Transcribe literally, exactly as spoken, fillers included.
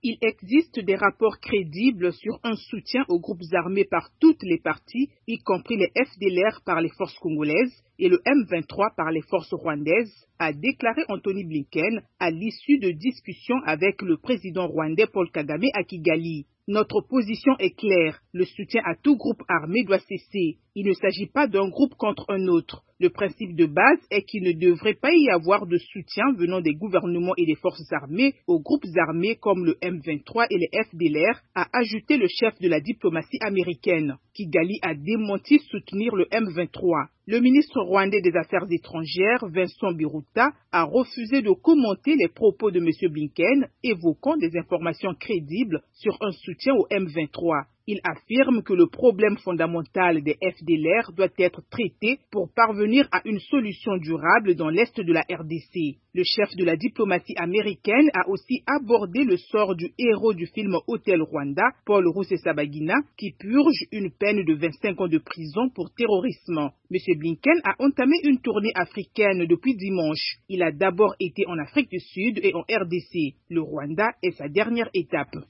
Il existe des rapports crédibles sur un soutien aux groupes armés par toutes les parties, y compris les F D L R par les forces congolaises et le M vingt-trois par les forces rwandaises, a déclaré Anthony Blinken à l'issue de discussions avec le président rwandais Paul Kagame à Kigali. Notre position est claire, le soutien à tout groupe armé doit cesser. Il ne s'agit pas d'un groupe contre un autre. Le principe de base est qu'il ne devrait pas y avoir de soutien venant des gouvernements et des forces armées aux groupes armés comme le M vingt-trois et les F D L R, a ajouté le chef de la diplomatie américaine. Kigali a démenti soutenir le M vingt-trois. Le ministre rwandais des Affaires étrangères, Vincent Biruta, a refusé de commenter les propos de M. Blinken, évoquant des informations crédibles sur un soutien au M vingt-trois. Il affirme que le problème fondamental des F D L R doit être traité pour parvenir à une solution durable dans l'est de la R D C. Le chef de la diplomatie américaine a aussi abordé le sort du héros du film Hôtel Rwanda, Paul Rusesabagina, qui purge une peine de vingt-cinq ans de prison pour terrorisme. M. Blinken a entamé une tournée africaine depuis dimanche. Il a d'abord été en Afrique du Sud et en R D C. Le Rwanda est sa dernière étape.